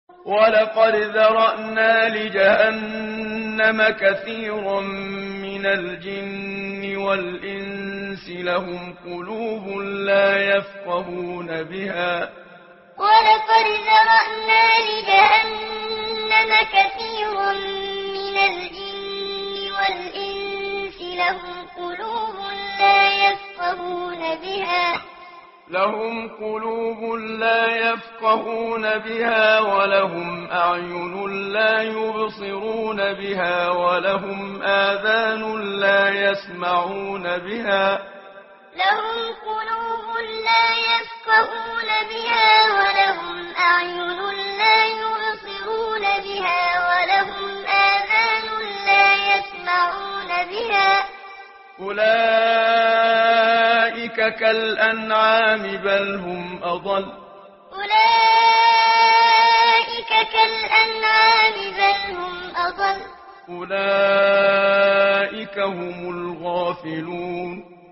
ولقد ذرأنا لجهنم كثيرا من الجن والإنس لهم قلوب لا يفقهون بها ولقد ذرأنا لجهنم كثيرا من الجن والإنس لهم قلوب لا يفقهون بها ولهم أعين لا يبصرون بها ولهم آذان لا يسمعون بها لهم قلوب لا يفقهون بها ولهم أعين لا يبصرون بها ولهم آذان لا يسمعون بها أولئك كالأنعام بل هم أضل أولئك كالأنعام بل هم أضل أولئك هم الغافلون